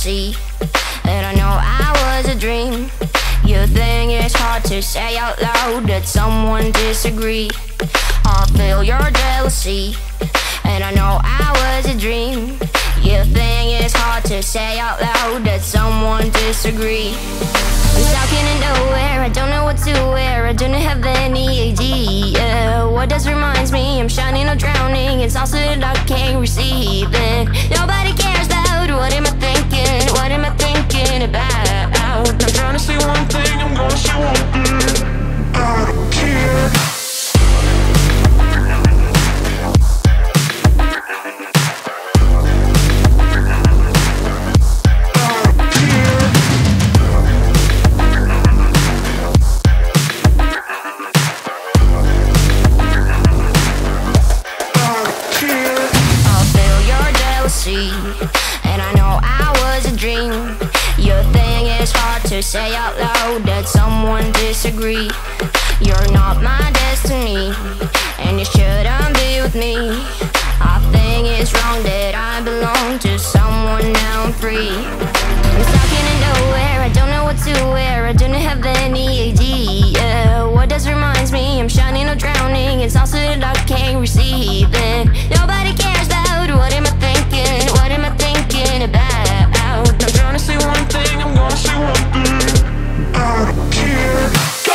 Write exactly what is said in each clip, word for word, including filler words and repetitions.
jealousy, and I know I was a dream. You think it's hard to say out loud that someone disagree. I feel your jealousy, and I know I was a dream. You think it's hard to say out loud that someone disagree. I'm stuck in nowhere, I don't know what to wear, I don't have any idea what this reminds me. I'm shining or drowning, it's also that I can't receive it. Nobody cares about what am I thinking, what am I thinking about. I'm trying to say one thing, I'm gonna say one thing. I don't care. And I know I was a dream. You think it's hard to say out loud that someone disagree. You're not my destiny, and you shouldn't be with me. I think it's wrong that I belong to someone, now I'm free. I'm stuck in nowhere, I don't know what to wear, I don't have any idea what this reminds me. I'm shining or drowning, it's also that I can't receive it. Nobody cares about what am I thinking, what am I thinking about. I'm trying to say one thing, I'm gonna say one thing. I don't care. Go!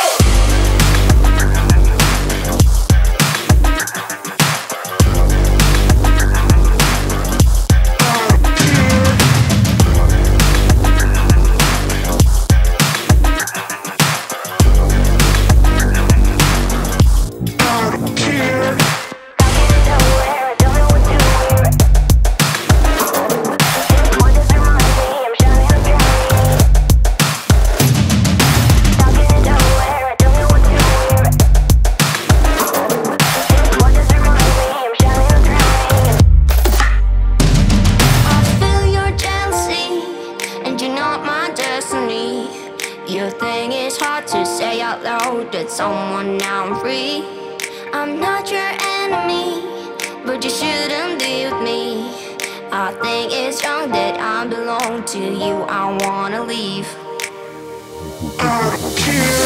You think it's hard to say out loud that someone, now I'm free. I'm not your enemy, but you shouldn't be with me. I think it's wrong that I belong to you, I wanna leave. I don't care.